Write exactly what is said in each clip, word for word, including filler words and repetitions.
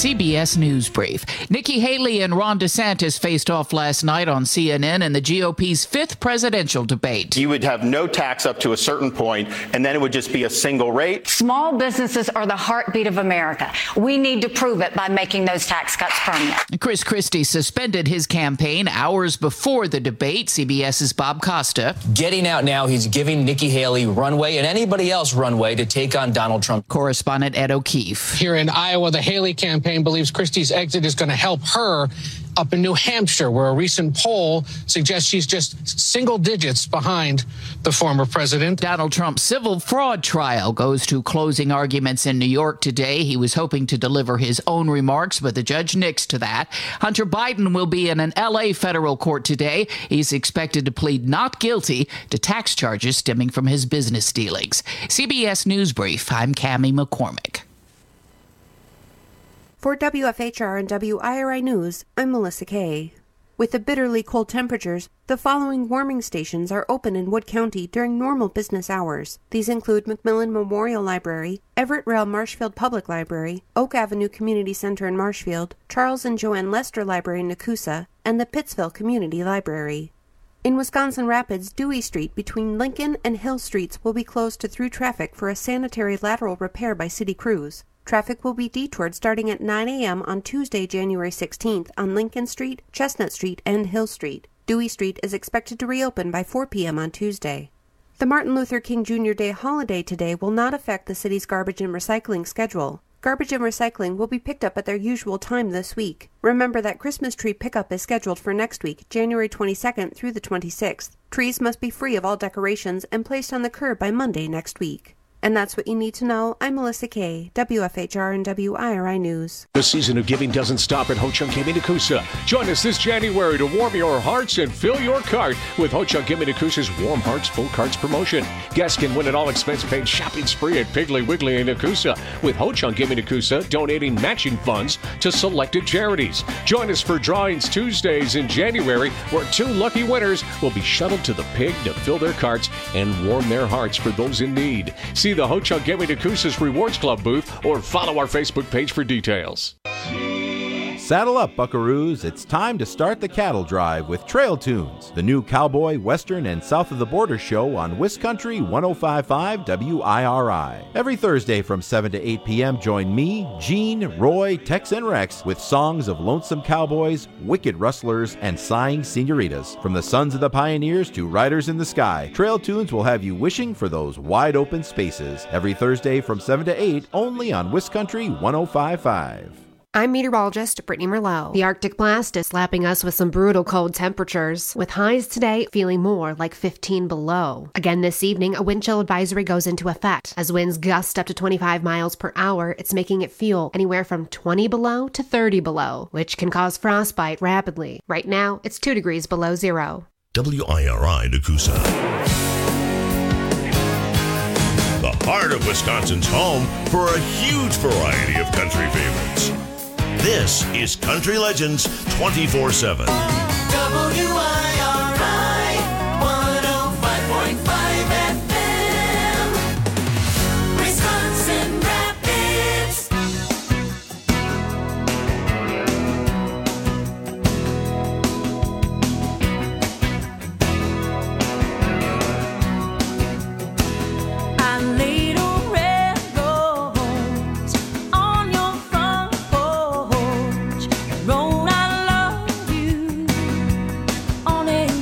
C B S News Brief. Nikki Haley and Ron DeSantis faced off last night on C N N in the G O P's fifth presidential debate. You would have no tax up to a certain point, and then it would just be a single rate. Small businesses are the heartbeat of America. We need to prove it by making those tax cuts permanent. Chris Christie suspended his campaign hours before the debate. CBS's Bob Costa. Getting out now, he's giving Nikki Haley runway and anybody else runway to take on Donald Trump. Correspondent Ed O'Keefe. Here in Iowa, the Haley campaign believes Christie's exit is going to help her up in New Hampshire, where a recent poll suggests she's just single digits behind the former president. Donald Trump's civil fraud trial goes to closing arguments in New York today. He was hoping to deliver his own remarks, but the judge nixed to that. Hunter Biden will be in an L A federal court today. He's expected to plead not guilty to tax charges stemming from his business dealings. C B S News Brief, I'm Cammie McCormick. For W F H R and W I R I News, I'm Melissa Kay. With the bitterly cold temperatures, the following warming stations are open in Wood County during normal business hours. These include Macmillan Memorial Library, Everett Rail Marshfield Public Library, Oak Avenue Community Center in Marshfield, Charles and Joanne Lester Library in Nakusa, and the Pittsville Community Library. In Wisconsin Rapids, Dewey Street between Lincoln and Hill Streets will be closed to through traffic for a sanitary lateral repair by city crews. Traffic will be detoured starting at nine a.m. on Tuesday, January sixteenth on Lincoln Street, Chestnut Street, and Hill Street. Dewey Street is expected to reopen by four p.m. on Tuesday. The Martin Luther King Junior Day holiday today will not affect the city's garbage and recycling schedule. Garbage and recycling will be picked up at their usual time this week. Remember that Christmas tree pickup is scheduled for next week, January twenty-second through the twenty-sixth. Trees must be free of all decorations and placed on the curb by Monday next week. And that's what you need to know. I'm Melissa Kay, W F H R and W I R I News. The season of giving doesn't stop at Ho-Chunk Gaming Nakusa. Join us this January to warm your hearts and fill your cart with Ho-Chunk Gaming Nakusa's Warm Hearts Full Carts promotion. Guests can win an all-expense-paid shopping spree at Piggly Wiggly in Nakusa, with Ho-Chunk Gaming Nakusa donating matching funds to selected charities. Join us for Drawings Tuesdays in January, where two lucky winners will be shuttled to the Pig to fill their carts and warm their hearts for those in need. See the Ho-Chunk Gaming Nakusa's Rewards Club booth or follow our Facebook page for details. Saddle up, buckaroos. It's time to start the cattle drive with Trail Tunes, the new cowboy, western, and south of the border show on Wiscountry one oh five point five W I R I. Every Thursday from seven to eight p.m., join me, Gene, Roy, Tex, and Rex with songs of lonesome cowboys, wicked rustlers, and sighing senoritas. From the sons of the pioneers to riders in the sky, Trail Tunes will have you wishing for those wide open spaces. Every Thursday from seven to eight, only on Wiscountry one oh five point five. I'm meteorologist Brittany Merlot. The Arctic blast is slapping us with some brutal cold temperatures, with highs today feeling more like fifteen below. Again this evening, a wind chill advisory goes into effect. As winds gust up to twenty-five miles per hour, it's making it feel anywhere from twenty below to thirty below, which can cause frostbite rapidly. Right now, it's two degrees below zero. W I R I Nakusa. The heart of Wisconsin's home for a huge variety of country favorites. This is Country Legends twenty-four seven. W I R I one oh five point five F M, Wisconsin Rapids. I laid a red rose on your front porch and wrote I love you on it.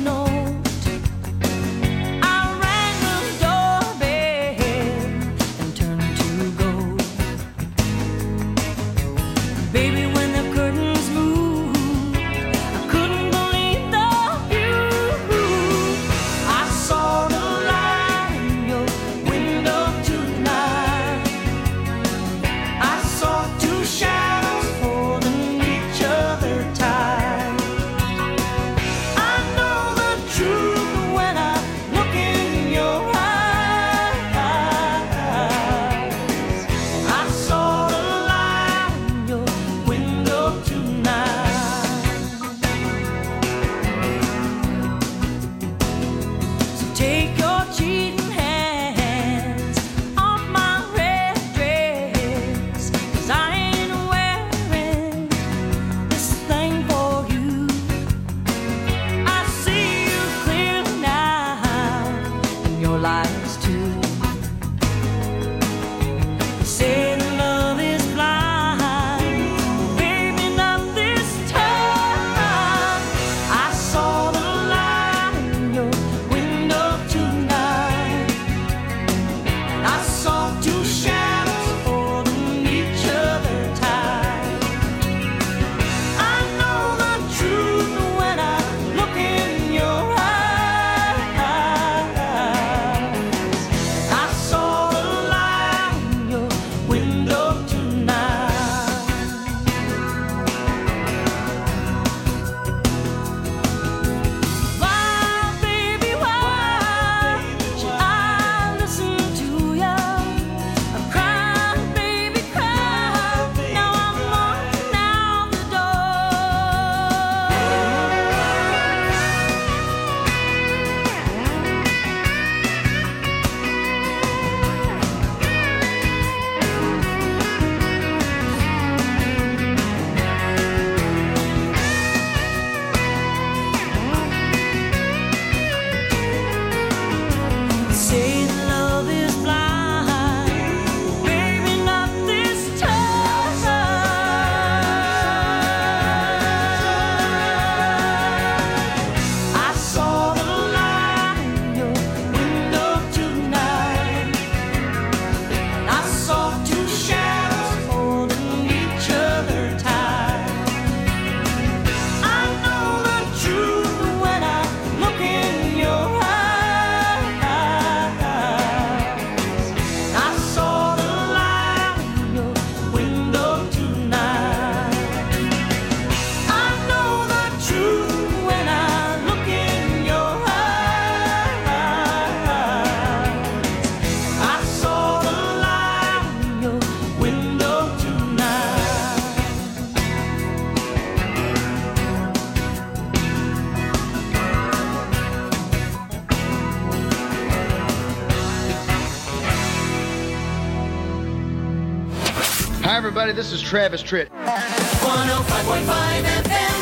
Hi, everybody. This is Travis Tritt. one oh five point five F M.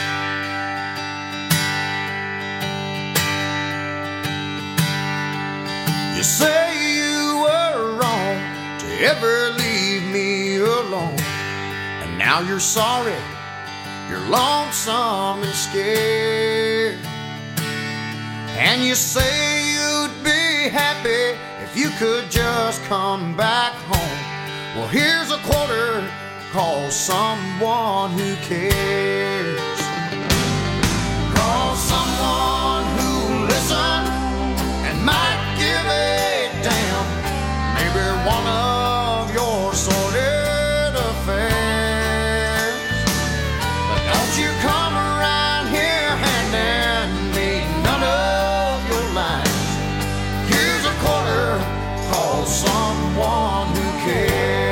You say you were wrong to ever leave me alone, and now you're sorry, you're lonesome and scared. And you say you'd be happy if you could just come back home. Well, here's a quarter, call someone who cares. Call someone who listens and might give a damn. Maybe one of your sordid affairs. But don't you come around here handing me none of your lines. Here's a quarter, call someone who cares.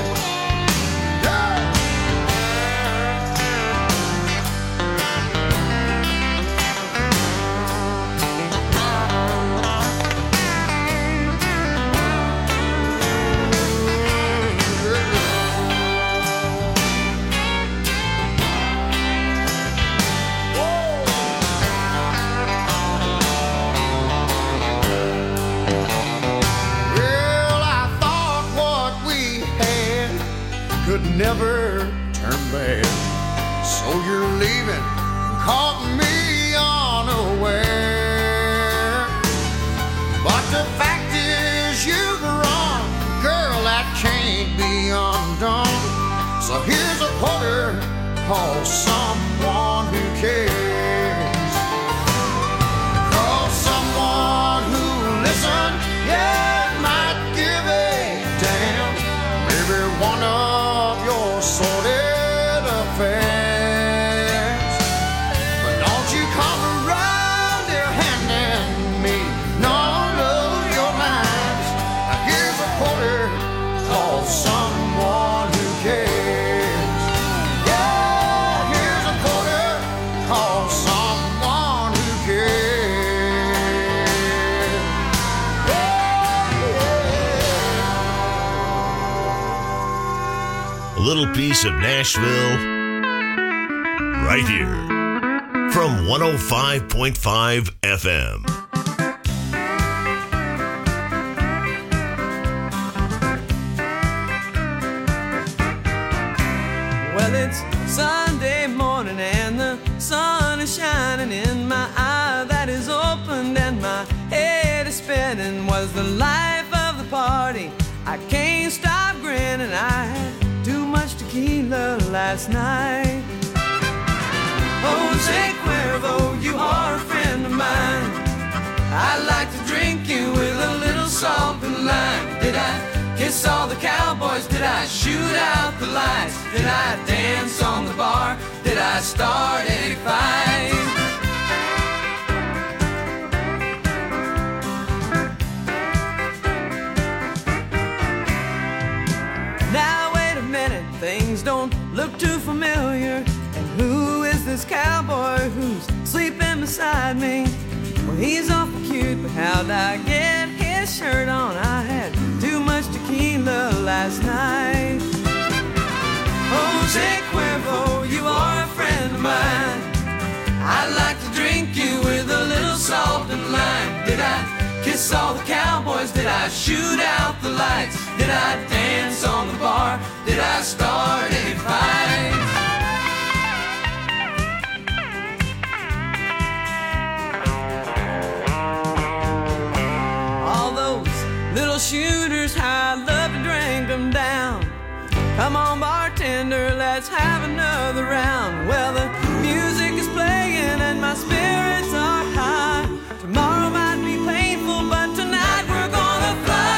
Never turn back. So you're leaving, caught me unaware. But the fact is you've run, girl, that can't be undone. So here's a quarter, call someone who cares. Call someone who listens, yeah, might give a damn. Maybe one of sordid affairs. But don't you come around here handing me none of your lines. Now here's a quarter, call someone who cares. Yeah, here's a quarter, call someone who cares. A little piece of Nashville right here from one oh five point five F M. Well, it's Sunday morning and the sun is shining in my eye that is opened and my head is spinning. Was the life of the party. I can't stop grinning. I had too much tequila last night. Jose Cuervo, you are a friend of mine. I like to drink you with a little salt and lime. Did I kiss all the cowboys? Did I shoot out the lights? Did I dance on the bar? Did I start a fight? Now wait a minute, things don't look too familiar. And who is this cowboy who's sleeping beside me? Well, he's awful cute, but how'd I get his shirt on? I had too much tequila last night. Jose Cuervo, you are a friend of mine. I'd like to drink you with a little salt and lime. Did I kiss all the cowboys? Did I shoot out the lights? Did I dance on the bar? Did I start a fight? All those little shooters, how I'd love to drink them down. Come on, bartender, let's have another round. Well, the music is playing and my spirits are high. Tomorrow might be painful, but tonight we're gonna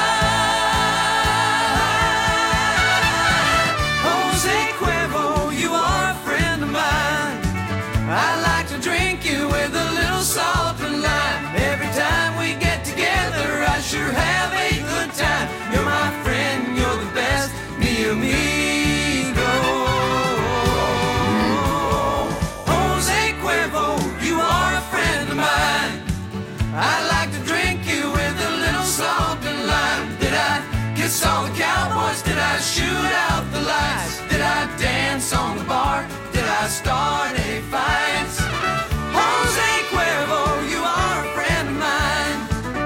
fly. Jose Cuervo, you are a friend of mine. I like to drink you with a little salt and lime. Every time we get together, I sure have a good time. You're my friend, you're the best, mi amigo. Jose Cuervo, you are a friend of mine. I like to drink you with a little salt and lime. Did I kiss all the cowboys? Did I shoot out the start any fights. Jose Cuervo, you are a friend of mine.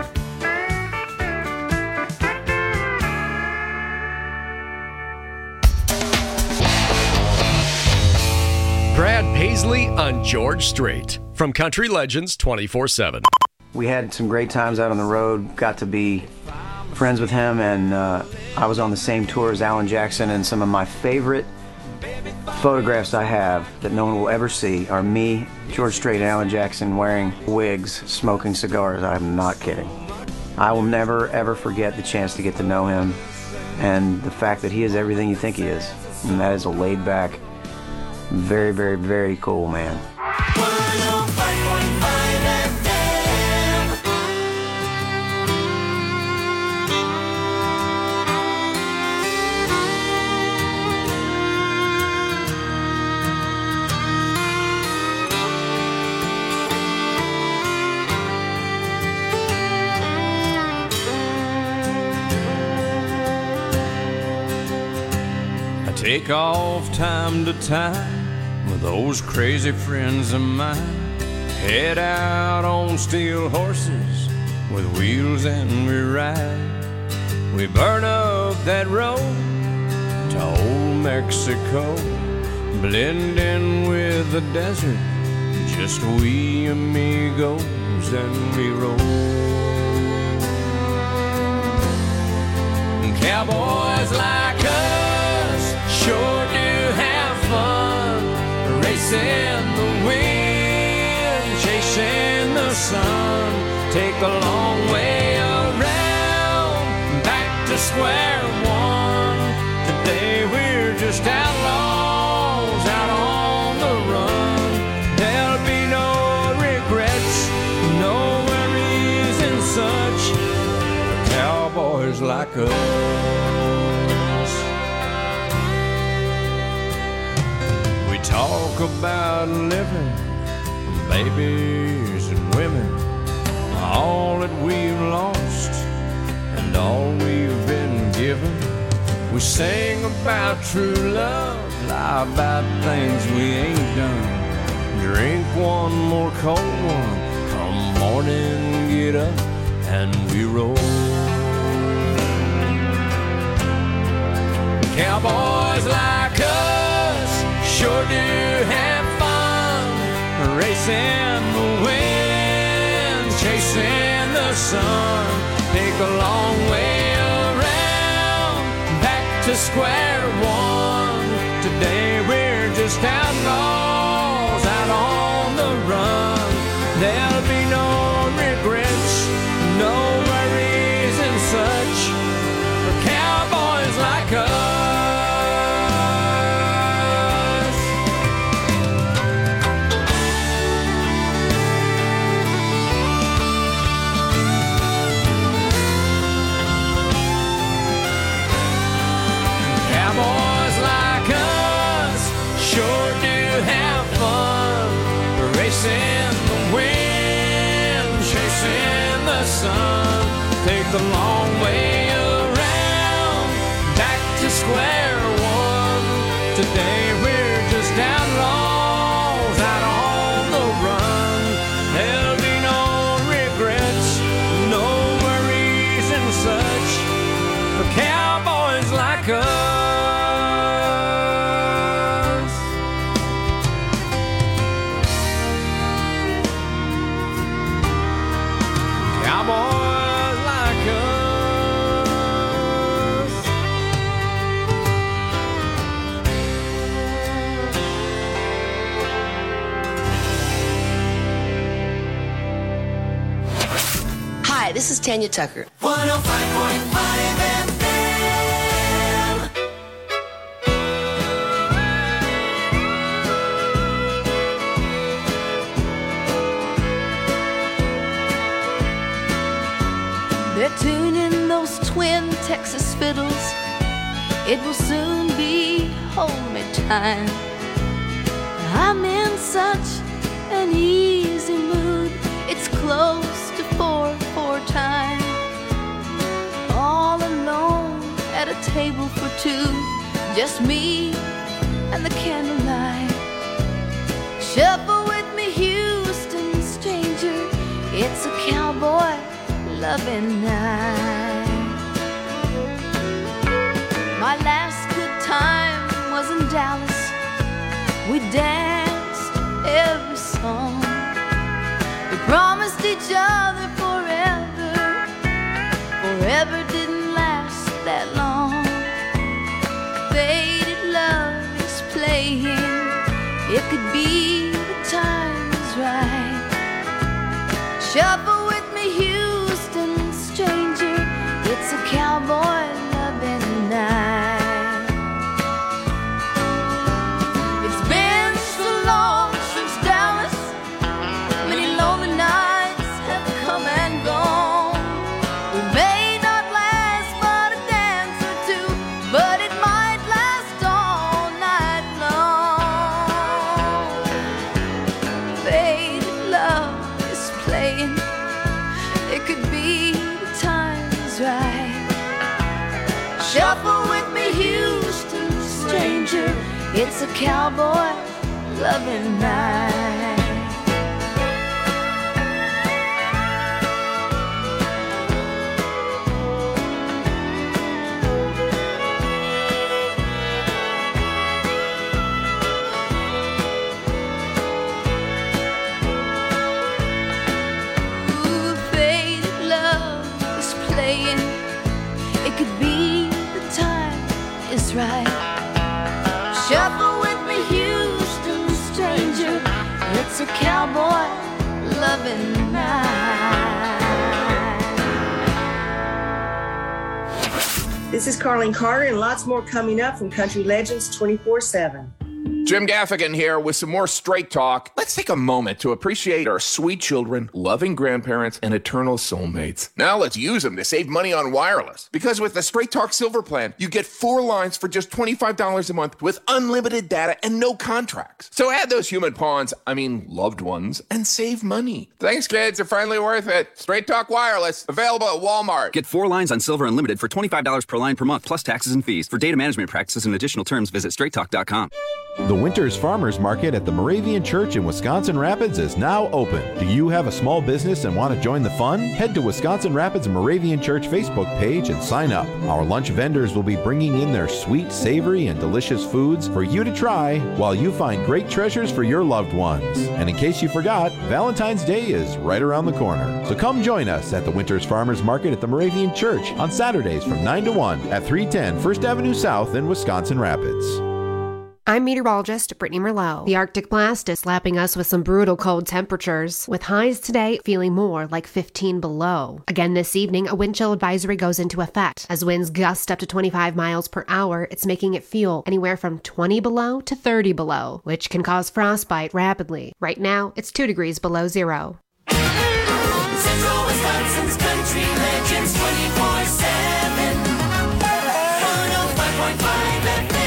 Brad Paisley on George Strait from Country Legends twenty-four seven. We had some great times out on the road, got to be friends with him, and uh, I was on the same tour as Alan Jackson, and some of my favorite photographs I have that no one will ever see are me, George Strait, and Alan Jackson wearing wigs, smoking cigars. I'm not kidding. I will never, ever forget the chance to get to know him and the fact that he is everything you think he is, and that is a laid-back, very, very, very cool man. Take off time to time with those crazy friends of mine. Head out on steel horses with wheels and we ride. We burn up that road to old Mexico, blend in with the desert, just we amigos and we roll. And cowboys like us sure do have fun, racing the wind, chasing the sun. Take the long way around, back to square one. Today we're just outlaws out on the run. There'll be no regrets, no worries and such for cowboys like us. Talk about living, babies and women, all that we've lost and all we've been given. We sing about true love, lie about things we ain't done. Drink one more cold one, come morning, get up and we roll. Cowboys like us sure do have fun, racing the wind, chasing the sun. Take a long way around, back to square one. Today we're just outlaws out on the run. There'll be no regrets, no worries and such for cowboys like us. Sun. Take the long way around, back to square one. Today we're just outlaws out on the run. There'll be no regrets, no worries and such for cowboys like us. Cowboys like us. Hi, this is Tanya Tucker. one oh five point five F M. They're tuning those twin Texas fiddles. It will soon be homey time. I'm in such an easy mood. It's close to four four time. All alone at a table for two, just me and the candlelight. Shuffle with me, Houston stranger. It's a cowboy loving night. My last good time was in Dallas. We danced every song. We promised each other forever. Forever didn't last that long. Faded love is playing. It could be the time is right. Shuffle with me, Houston stranger. It's a cowboy loving night. It's been so long since Dallas. Many lonely nights have come and gone. We may not last but a dance or two, but it might last all night long. Faded love is playing. It could be the time is right. Shuffle with me, Houston stranger. It's a cowboy loving night. Ooh, faded love is playing. It could be the time is right. Shuffle with me, Houston stranger. It's a cowboy loving night. This is Carlene Carter, and lots more coming up from Country Legends twenty-four seven. Jim Gaffigan here with some more Straight Talk. Let's take a moment to appreciate our sweet children, loving grandparents, and eternal soulmates. Now let's use them to save money on wireless. Because with the Straight Talk Silver Plan, you get four lines for just twenty-five dollars a month with unlimited data and no contracts. So add those human pawns, I mean loved ones, and save money. Thanks, kids. They're finally worth it. Straight Talk Wireless, available at Walmart. Get four lines on Silver Unlimited for twenty-five dollars per line per month, plus taxes and fees. For data management practices and additional terms, visit straight talk dot com. The Winters Farmers Market at the Moravian Church in Wisconsin Rapids is now open. Do you have a small business and want to join the fun? Head to Wisconsin Rapids Moravian Church Facebook page and sign up. Our lunch vendors will be bringing in their sweet, savory, and delicious foods for you to try while you find great treasures for your loved ones. And in case you forgot, Valentine's Day is right around the corner. So come join us at the Winters Farmers Market at the Moravian Church on Saturdays from nine to one at three ten First Avenue South in Wisconsin Rapids. I'm meteorologist Brittany Merlot. The Arctic blast is slapping us with some brutal cold temperatures, with highs today feeling more like fifteen below. Again this evening, a wind chill advisory goes into effect. As winds gust up to twenty-five miles per hour, it's making it feel anywhere from twenty below to thirty below, which can cause frostbite rapidly. Right now, it's two degrees below zero. Central Wisconsin's Country Legends twenty-four seven. one oh five point five F M.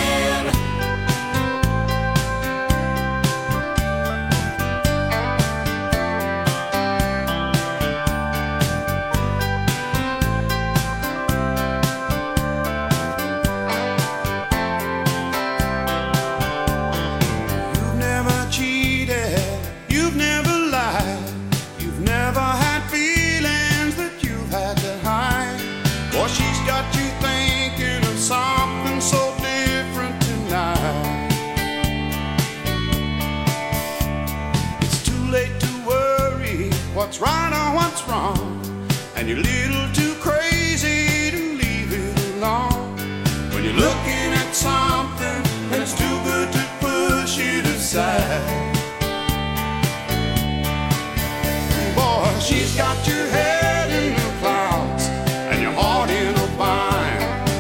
What's right or what's wrong, and you're a little too crazy to leave it alone. When you're looking at something and it's too good to push it aside. Boy, she's got your head in the clouds and your heart in a bind.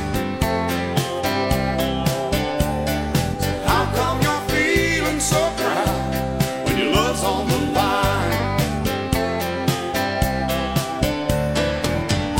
So how come you're feeling so proud when your love's on the line?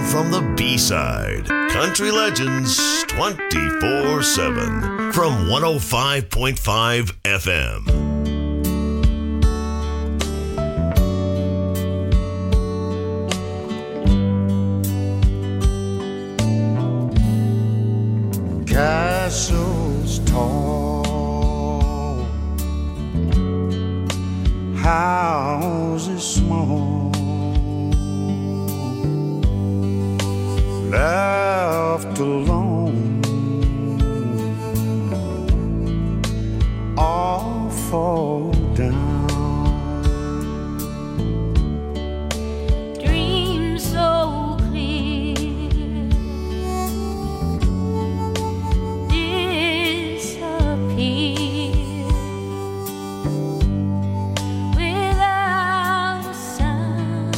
from the B-side. Country Legends twenty-four seven from one oh five point five F M. Castles tall, houses small, left alone, all fall down. Dreams so clear disappear without a sound.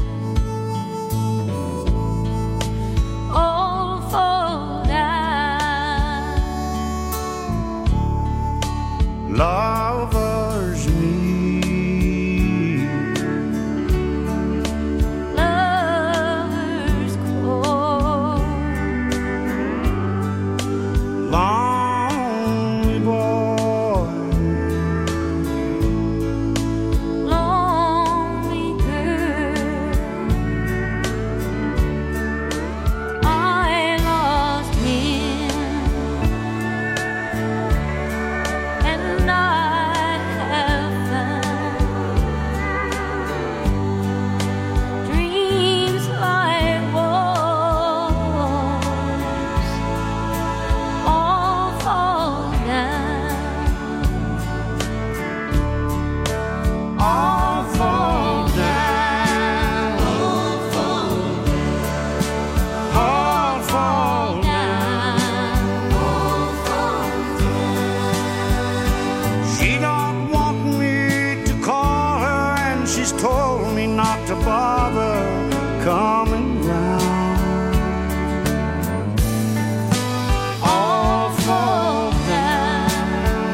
All fall down. Lovers meet, Lovers call. lonely boy, Lonely girl, I lost him, and I have found dreams like walls, all fall down, all fall down, all fall She don't want me to call her, and she's told me not to bother coming round. All fall down,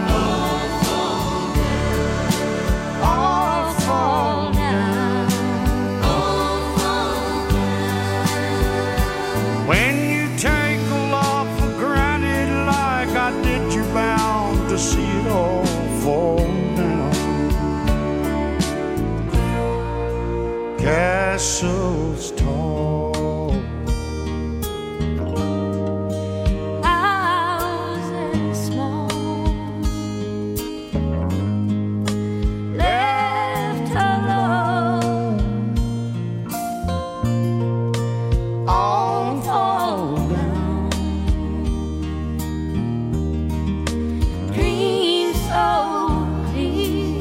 all fall down. When you take a love for granted like I did, you're bound to see it all fall down. Castles tall, houses small, left alone, all fall down. Dreams so clear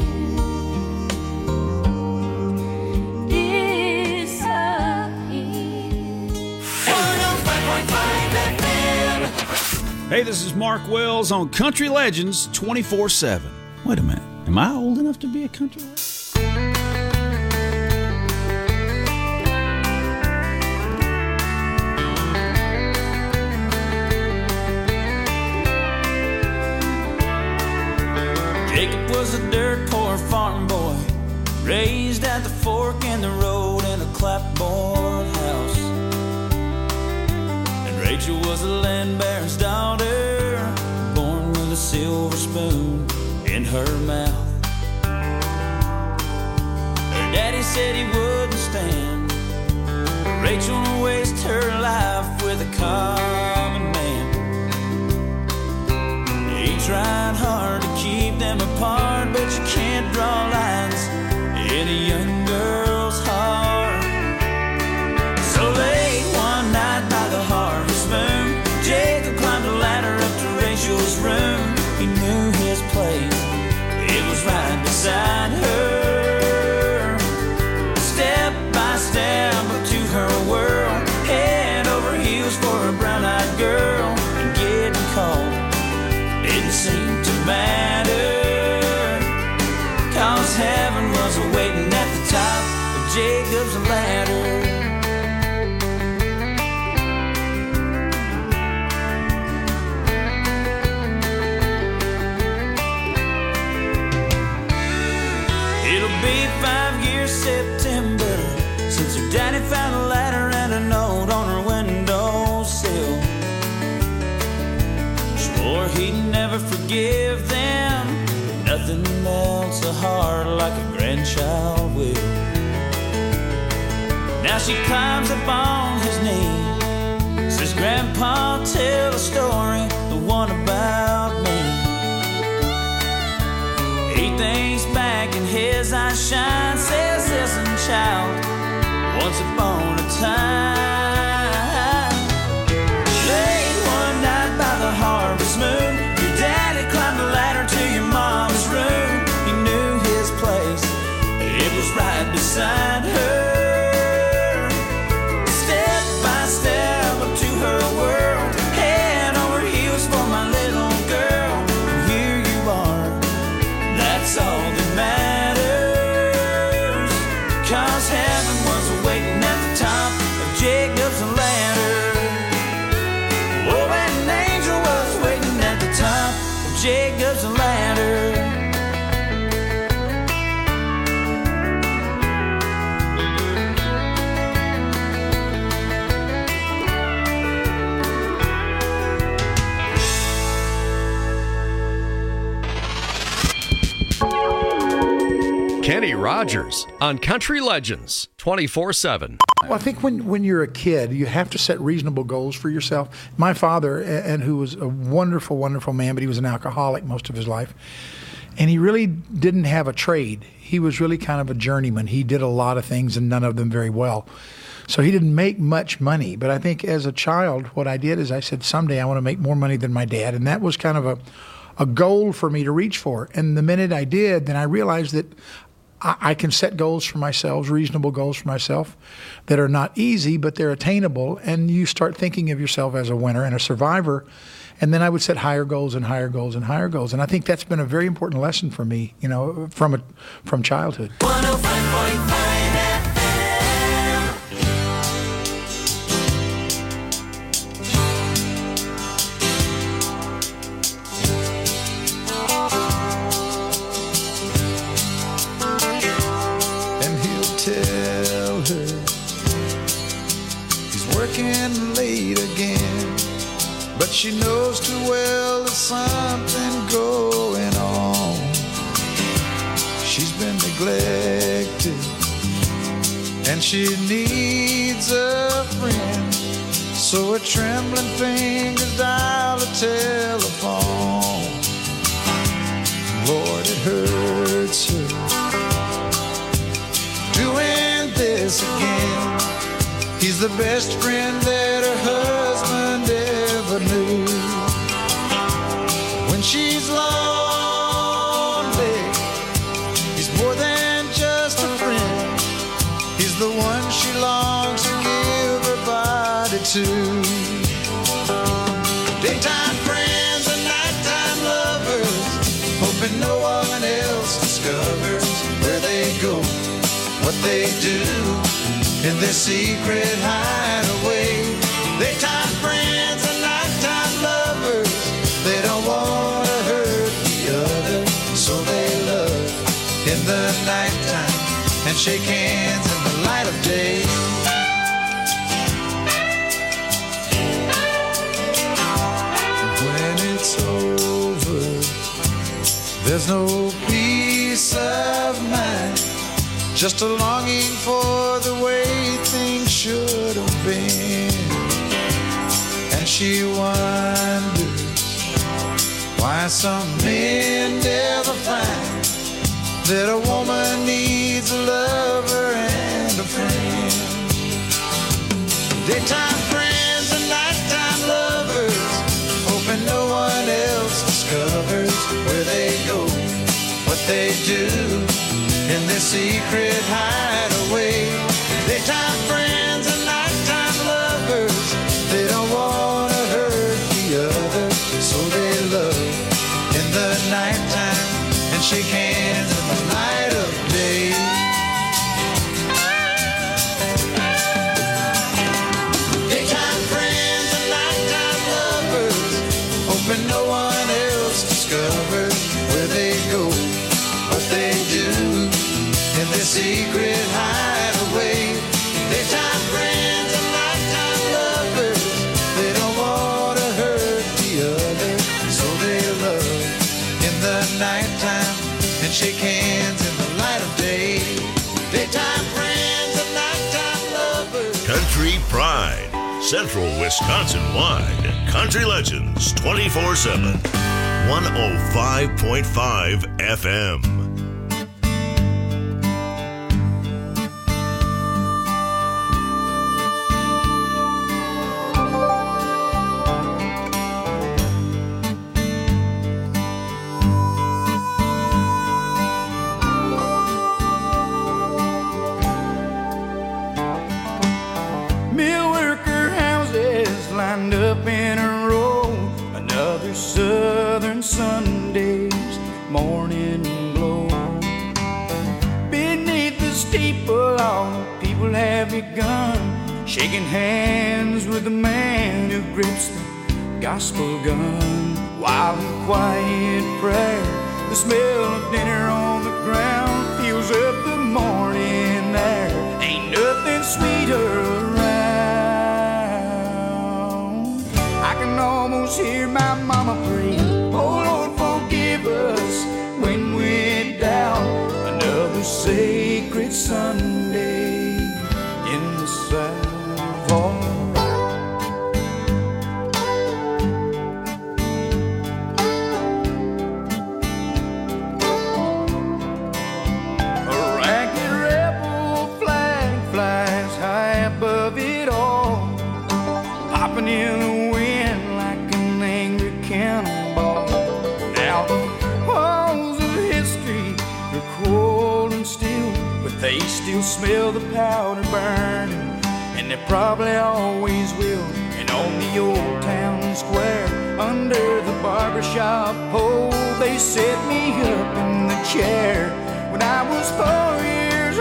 Hey, this is Mark Wells on Country Legends twenty-four seven. Wait a minute. Am I old enough to be a country legend? Jacob was a dirt poor farm boy, raised at the fork in the road in a clapboard house. And Rachel was a land baron's daughter, born with a silver spoon in her mouth. Her daddy said he wouldn't stand Rachel to waste her life with a common man. He tried hard to keep them apart, but you can't draw lines in a young girl's heart. So late one night by the harvest moon, Jacob climbed a ladder up to Rachel's room. He knew his place, it was right beside her. Step by step up to her world, head over heels for a brown-eyed girl. And getting caught didn't seem to matter, 'cause heaven was waiting at the top of Jacob's ladder. or he'd never forgive them. Nothing melts a heart like a grandchild will. Now she climbs up on his knee, says, Grandpa, tell a story, the one about me. He thinks back and his eyes shine, says, listen, child, once upon a time, late one night by the harvest moon, your daddy climbed the ladder to your mama's room. He knew his place, it was right beside her. Step by step up to her world, head over heels for my little girl. And here you are, that's all that matters. 'Cause heaven was waiting at the top of Jacob's ladder. Oh, and an angel was waiting at the top of Jacob's ladder. Kenny Rogers on Country Legends twenty-four seven. Well, I think when, when you're a kid, you have to set reasonable goals for yourself. My father, and who was a wonderful, wonderful man, but he was an alcoholic most of his life, and he really didn't have a trade. He was really kind of a journeyman. He did a lot of things and none of them very well. So he didn't make much money. But I think as a child, what I did is I said, someday I want to make more money than my dad. And that was kind of a, a goal for me to reach for. And the minute I did, then I realized that I can set goals for myself, reasonable goals for myself that are not easy, but they're attainable. And you start thinking of yourself as a winner and a survivor. And then I would set higher goals and higher goals and higher goals. And I think that's been a very important lesson for me, you know, from a, from childhood. one oh five point five F tell her he's working late again, but she knows too well there's something going on. She's been neglected and she needs a friend, so her trembling fingers dial a telephone. Lord, it hurts her doing this again. He's the best friend that her husband ever knew. When she's lonely, he's more than just a friend. He's the one she longs to give her body to. Daytime friends and nighttime lovers, hoping no one else discovers where they go, what they do in their secret hideaway. Daytime friends and nighttime lovers, they don't want to hurt the other, so they love in the nighttime and shake hands in the light of day. When it's over, there's no peace of mind, just a longing for the way things should have been. And she wonders why some men never find that a woman needs a lover and a friend. Daytime friends and nighttime lovers, hoping no one else discovers where they go, what they do in their secret hideaway. Daytime friends and nighttime lovers, they don't want to hurt the other, so they love in the nighttime and shake hands in the light of day. Daytime friends and nighttime lovers, hoping no one else discovers where they go, what they do in their secret hideaway. Daytime friends and nighttime lovers, they don't want to hurt the other, so Central Wisconsin wide. Country Legends twenty-four seven. one oh five point five F M. Mill worker houses lined up in a row. Another southern Sunday's morning glow. Beneath the steeple, all the people have begun shaking hands with the man who grips the gospel gun. While in quiet prayer, the smell of dinner on the ground fills up the morning air. Ain't nothing sweeter around. I can almost hear my mama pray, oh Lord, forgive us when we're down. Another sacred Sunday in the South. All a ragged rebel flag flies high above it all, popping in the wind like an angry cannonball. Now the halls of history are cold and still, but they still smell the powder burning, and they probably always will. And on the old town square, under the barbershop pole, they set me up in the chair when I was four years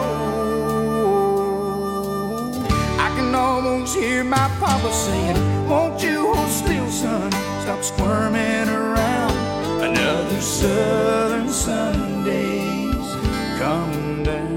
old. I can almost hear my papa saying, won't you hold still, son, stop squirming around. Another southern Sunday's coming down.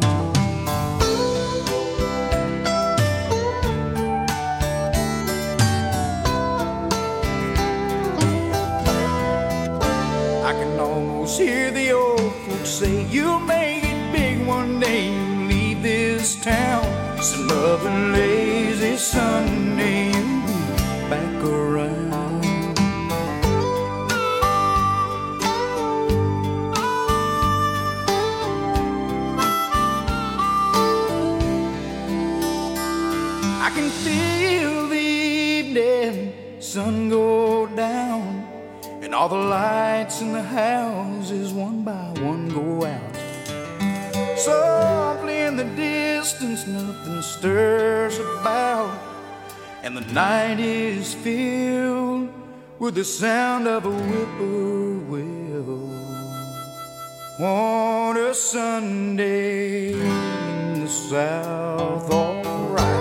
I can almost hear the old folks say, you'll make it big one day, you leave this town. Some other lazy Sunday you'll be back around. I can feel the evening sun go down, and all the lights in the houses one by one go out. Softly in the distance, nothing stirs about, and the night is filled with the sound of a whippoorwill. What a Sunday in the South, alright.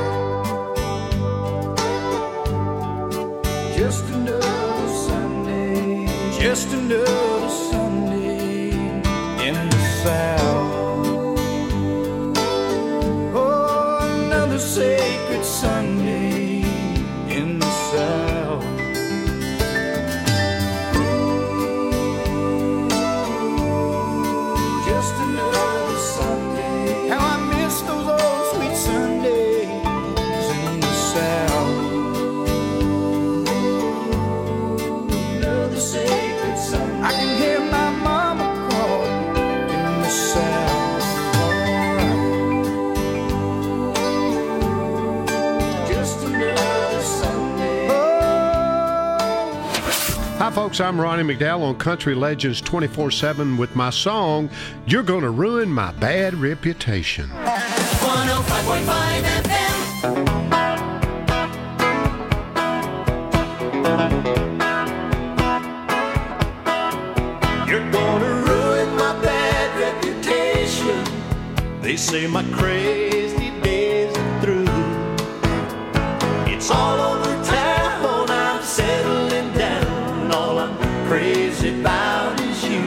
Just another Sunday, just another Sunday in the South. Oh, another sacred Sunday in the South. Ooh, just another Sunday. How I miss those old sweet Sundays in the South. I can hear my mama calling in the South. Just another Sunday. Hi, folks. I'm Ronnie McDowell on Country Legends twenty-four seven with my song, You're Gonna Ruin My Bad Reputation. one oh five point five F M. You're gonna ruin my bad reputation. They say my crazy days are through. It's all over town, I'm settling down. All I'm crazy about is you.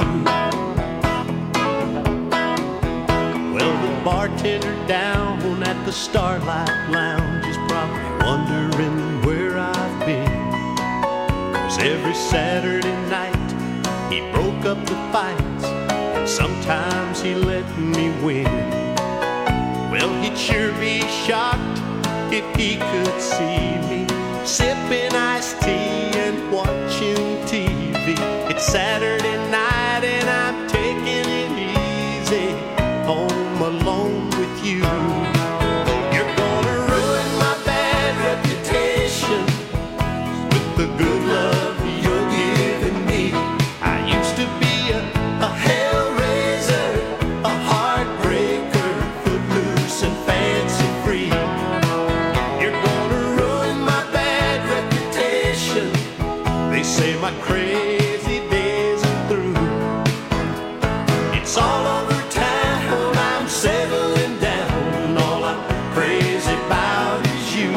Well, the bartender down at the Starlight Lounge is probably wondering where I've been. 'Cause every Saturday night he broke up the fights, and sometimes he let me win. Well, he'd sure be shocked if he could see me sipping iced tea and watching T V. It's Saturday night and I'm taking it easy, home alone with you. You're gonna ruin my bad reputation with the good love you're giving me. I used to be a, a hellraiser, a heartbreaker, footloose and fancy free. You're gonna ruin my bad reputation. They say my crazy days are through. It's all over town, I'm settling down. All I'm crazy about is you.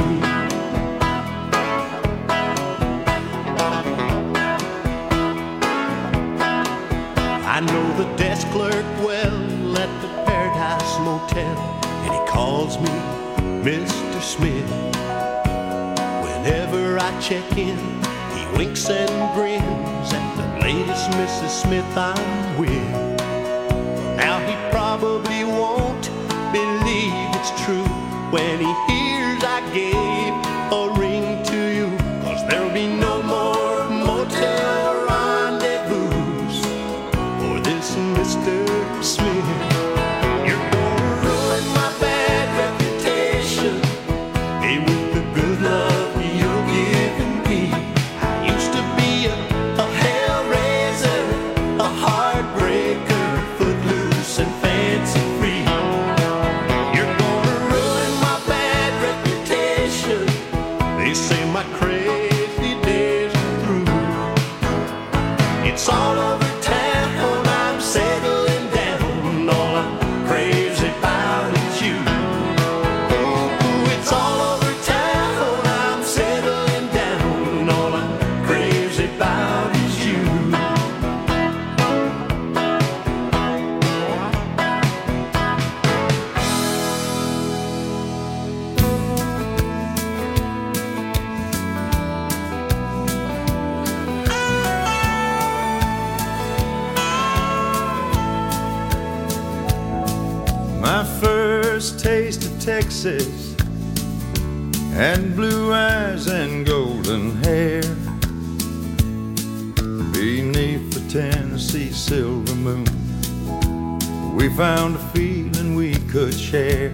I know the desk clerk well at the Paradise Motel, and he calls me Mister Smith. Whenever I check in, he winks and grins at the latest Missus Smith I'm with. Now he probably won't believe it's true when he hears I gave a ring to you, 'cause there'll be no more motel rendezvous for this Mister Smith. You're gonna ruin my bad reputation, hey, with the good love you're giving me. I used to be a, a hellraiser, a heartbreaker, footloose and fancy free. You're gonna ruin my bad reputation. They say my crazy days are through. It's all over town, I'm settling down. All I'm crazy about is you. Ooh, it's all over town, I'm settling down. All I'm crazy about is you. My first taste of Texas and blue eyes and golden hair beneath the Tennessee silver moon, we found a feeling we could share,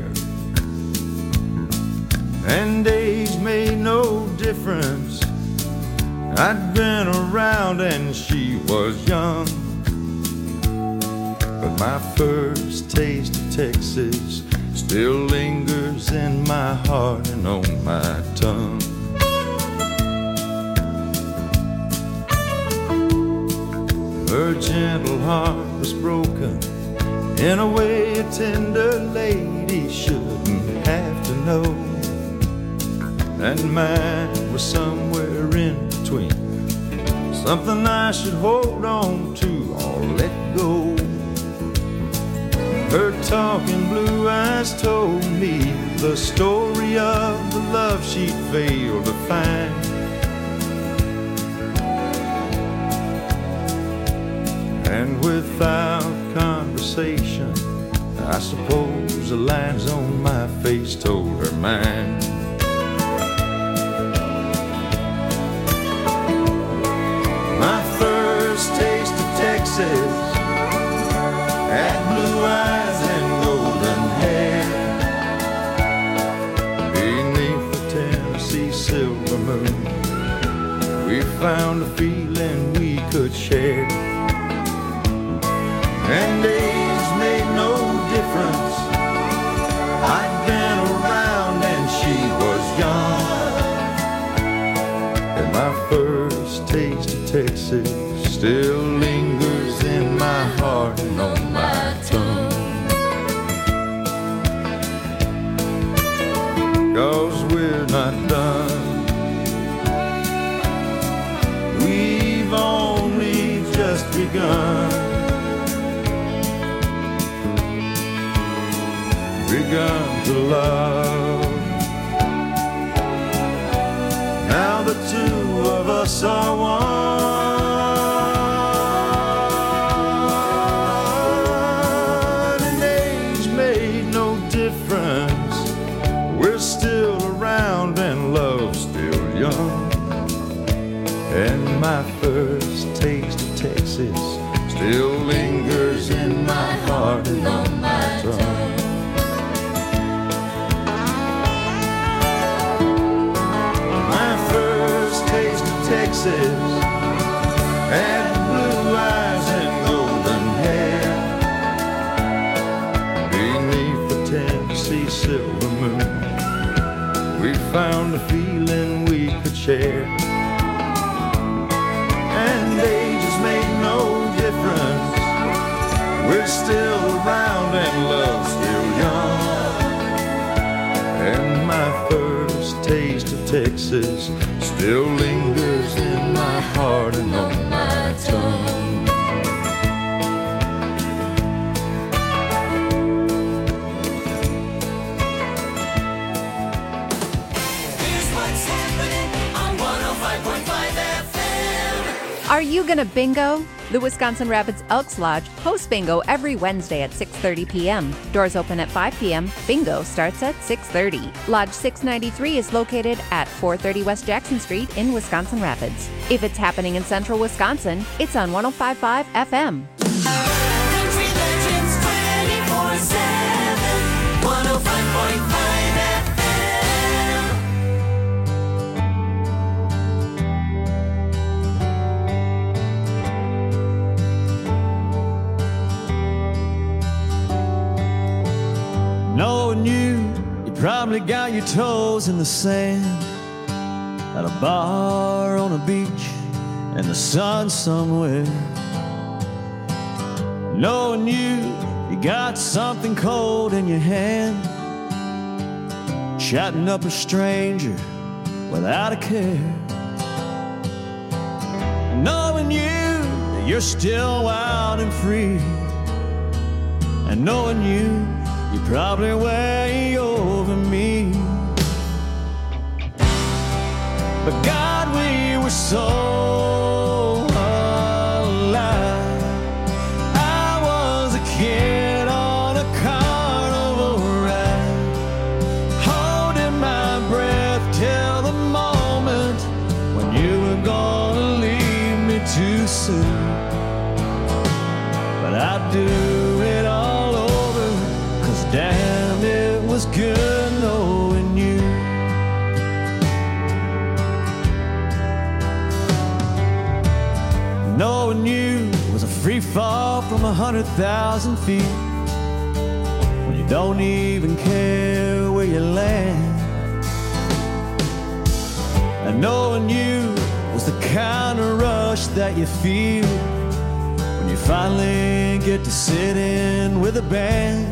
and age made no difference. I'd been around and she was young, but my first taste of Texas still lingers in my heart and on my tongue. Her gentle heart was broken in a way a tender lady shouldn't have to know, and mine was somewhere in between, something I should hold on to or let go. Her talking blue eyes told me the story of the love she'd failed to find, and without conversation, I suppose the lines on my face told her mine. My first taste of Texas had blue eyes and golden hair beneath the Tennessee silver moon. We found a feeling we could share, and age made no difference. I'd been around and she was young, and my first taste of Texas still lingers in my heart and on my tongue. 'Cause we're not done, we've only just begun, begun to love. Now the two of us are one, and age made no difference. We're still around my first taste of Texas still lingers in my heart and on my tongue. My first taste of Texas had blue eyes and golden hair. Beneath the Tennessee silver moon, we found a feeling we could share. And ages made no difference. We're still around and love's still young. And my first taste of Texas still lingers in my heart and on my tongue. Are you gonna bingo? The Wisconsin Rapids Elks Lodge hosts bingo every Wednesday at six thirty p.m. Doors open at five p.m. Bingo starts at six thirty. Lodge six ninety-three is located at four thirty West Jackson Street in Wisconsin Rapids. If it's happening in central Wisconsin, it's on one oh five point five F M. Country Legends twenty-four seven, one oh five point five F M. Knowing you, you probably got your toes in the sand at a bar on a beach in the sun somewhere. Knowing you, you got something cold in your hand, chatting up a stranger without a care. Knowing you, that you're still wild and free, and knowing you, you're probably way over me. But God, we were so alive. I was a kid on a carnival ride, holding my breath till the moment when you were gonna leave me too soon. But I'd do it all over, 'cause damn, it was good knowing you. Knowing you was a free fall from a hundred thousand feet, when you don't even care where you land. And knowing you was the kind of rush that you feel when you finally get to sit in with a band.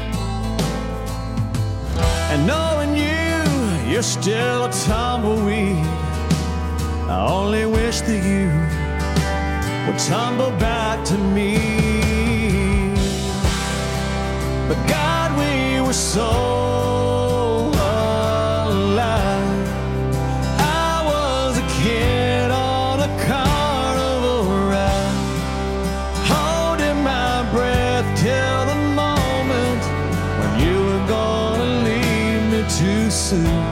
And knowing you, you're still a tumbleweed, I only wish that you would tumble back to me. But God, we were so alive. I was a kid on a carnival ride, holding my breath till the moment when you were gonna leave me too soon.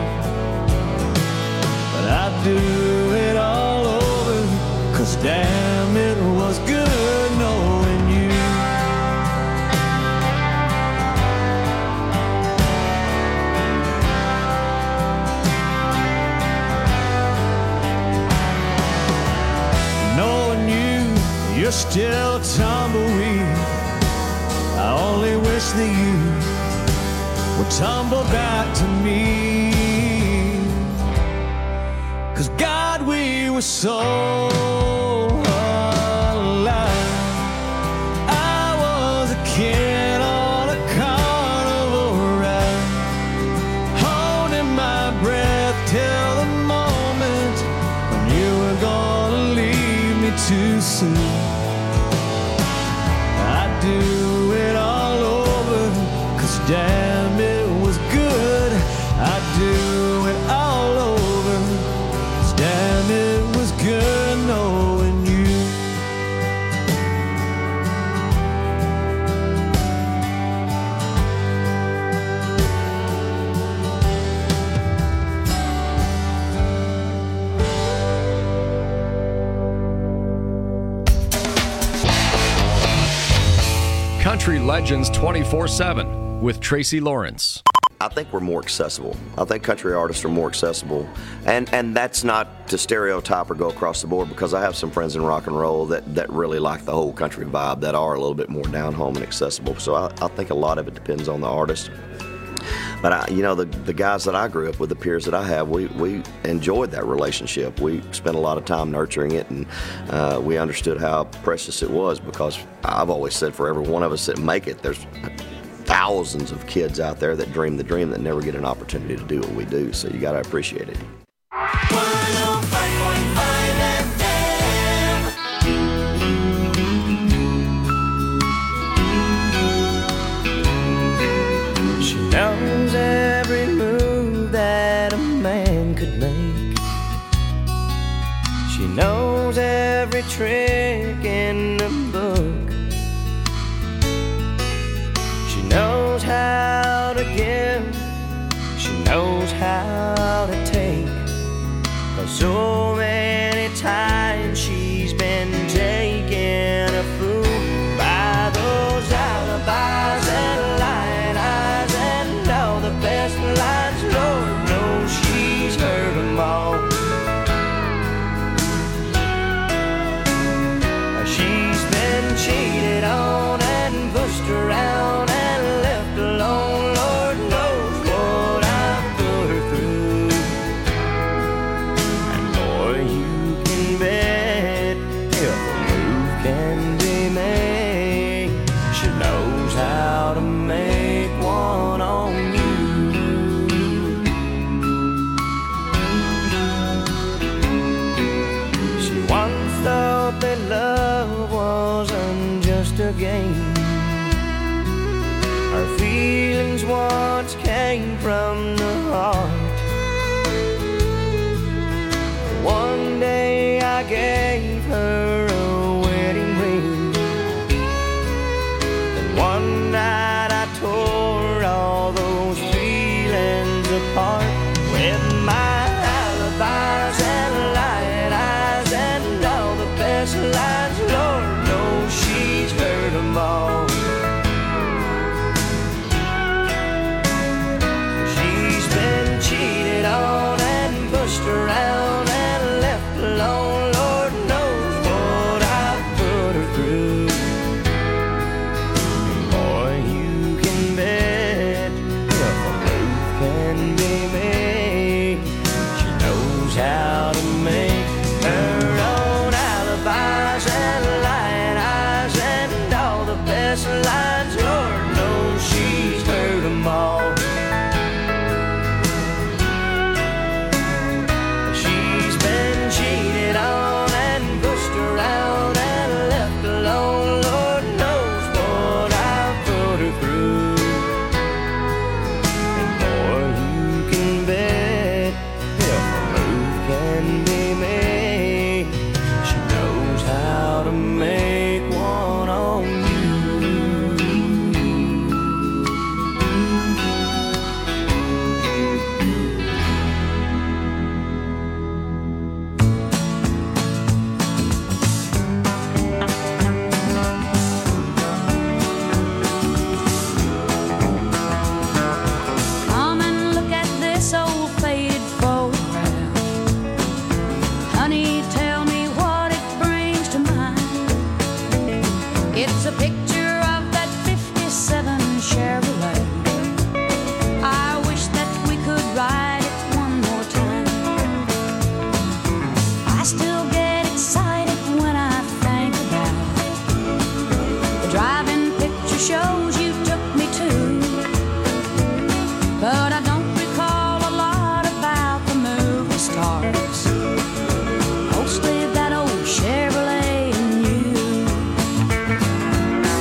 But I'd do it all over, 'cause damn, it was good knowing you. Knowing you, you're still a tumbleweed, I only wish that you would tumble back to me. 'Cause God, we were so alive. I was a kid on a carnival ride, holding my breath till the moment when you were gonna leave me too soon. I'd do it all over, 'cause damn, it was good. I'd do it all over, 'cause damn, it was good knowing you. Country Legends twenty-four seven with Tracy Lawrence. I think we're more accessible. I think country artists are more accessible. And and that's not to stereotype or go across the board, because I have some friends in rock and roll that, that really like the whole country vibe, that are a little bit more down home and accessible. So I, I think a lot of it depends on the artist. But, I, you know, the, the guys that I grew up with, the peers that I have, we, we enjoyed that relationship. We spent a lot of time nurturing it, and uh, we understood how precious it was, because I've always said for every one of us that make it, there's thousands of kids out there that dream the dream that never get an opportunity to do what we do. So you got to appreciate it. She knows every move that a man could make. She knows every trick in the book. She knows how to give. She knows how to take. 'Cause so many times she's been taken a fool by those alibis and lying eyes and all the best lines. Lord knows she's heard them all. She's been cheated on and pushed around and left alone. Lord knows what I've put her through. And boy, you can bet if a move can be made, she knows how to make one on you. She once thought that love wasn't just a game. Her feelings once came from the heart. One day I gave her a wedding ring, and one night I tore all those feelings apart with my alibis and lying eyes and all the best lines. Lord knows she's heard them all. She's been cheated on and pushed around and left alone. Lord knows what I've put her through. And boy, you can bet if a move can be made, she knows how to make her own alibis and lying eyes and all the best lines. Lord knows she's heard them all. She's been cheated on and pushed around and left alone. Lord knows what I've put her through. And boy, you can bet if a move can be made, she knows how to make one on you. Come and look at this old faded photograph. Honey, tell me what it brings to mind. It's a picture of that fifty-seven Chevrolet. I wish that we could ride it one more time. I still get excited when I think about the driving picture shows you took me to. But I don't recall a lot about the movie stars. Mostly that old Chevrolet and you.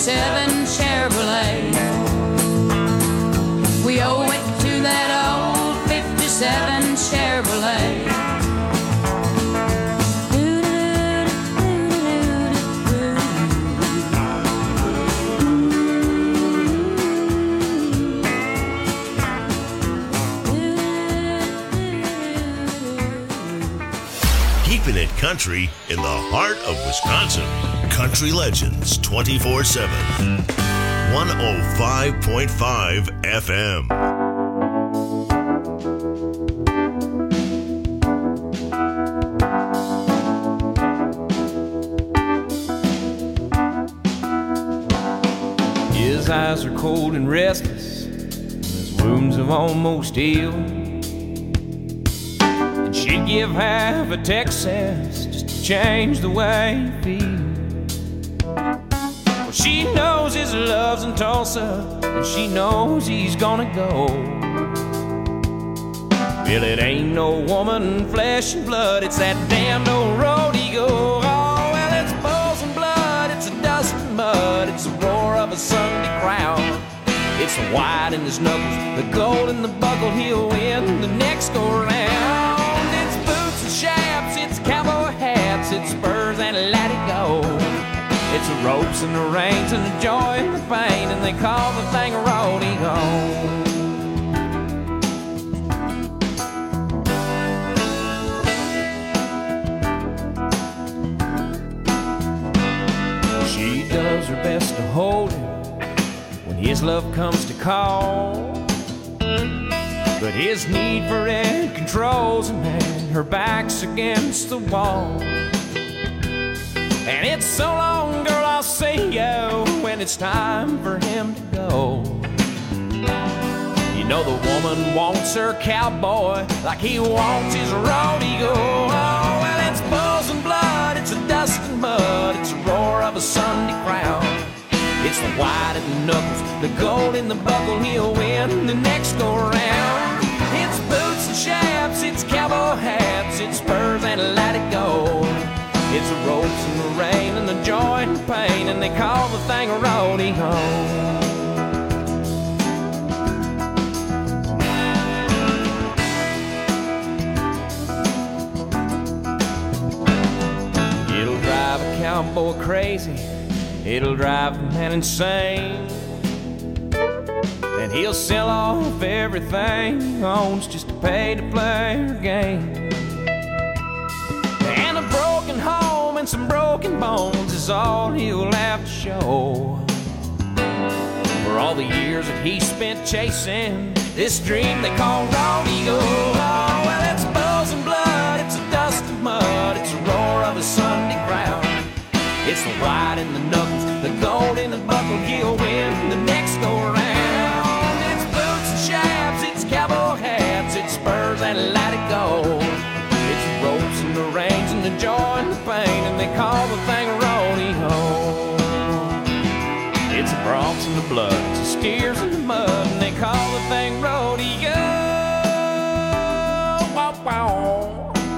fifty-seven Chevrolet. We owe it to that old fifty-seven Chevrolet. Keeping it country in the heart of Wisconsin. Country Legends twenty-four seven. one oh five point five F M. His eyes are cold and restless, his wounds have almost healed. She'd give half a Texas just to change the way he feels. Well, she knows his love's in Tulsa, and she knows he's gonna go. Well, it ain't no woman, flesh and blood, it's that damned old road he go. Oh, well, it's bulls and blood, it's a dust and mud, it's the roar of a Sunday crowd. It's the white in his knuckles, the gold in the buckle, he'll win the next go round. Chaps, it's cowboy hats, it's spurs and let it go. It's the ropes and the reins and the joy and the pain, and they call the thing a rodeo. She does her best to hold him when his love comes to call. But his need for it controls him, and her back's against the wall. And it's so long, girl, I'll see you when it's time for him to go. You know the woman wants her cowboy like he wants his rodeo. Oh, well, it's bulls and blood, it's a dust and mud, it's the roar of a Sunday crowd. It's the white in the knuckles, the gold in the buckle, he'll win the next go round. It's boots and chaps, it's cowboy hats, it's spurs and let it go. It's the ropes and the rain and the joy and the pain, and they call the thing a rodeo. It'll drive a cowboy crazy, it'll drive a man insane, and he'll sell off everything he owns just to pay to play her game. And a broken home and some broken bones is all he'll have to show for all the years that he spent chasing this dream they call rodeo. Oh, well, it's bulls and blood, it's a dust and mud, it's the roar of a Sunday crowd. It's the white in the knuckles, the gold in the buckle, he'll win the next go round. It's boots and chaps, it's cowboy hats, it's spurs and let it go. It's the ropes and the reins and the joy and the pain, and they call the thing a rodeo. It's the broncs and the blood, it's the steers and the mud, and they call the thing rodeo. Wow, wow.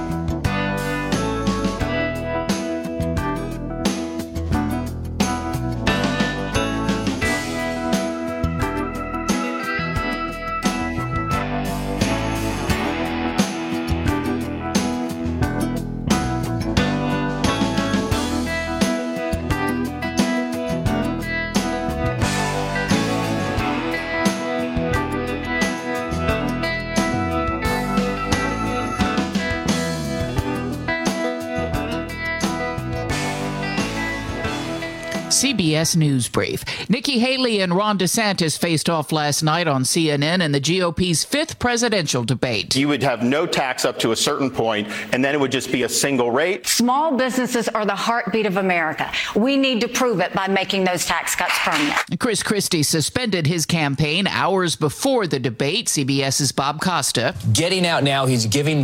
C B S News Brief. Nikki Haley and Ron DeSantis faced off last night on C N N in the G O P's fifth presidential debate. You would have no tax up to a certain point, and then it would just be a single rate. Small businesses are the heartbeat of America. We need to prove it by making those tax cuts permanent. Chris Christie suspended his campaign hours before the debate. CBS's Bob Costa. Getting out now, he's giving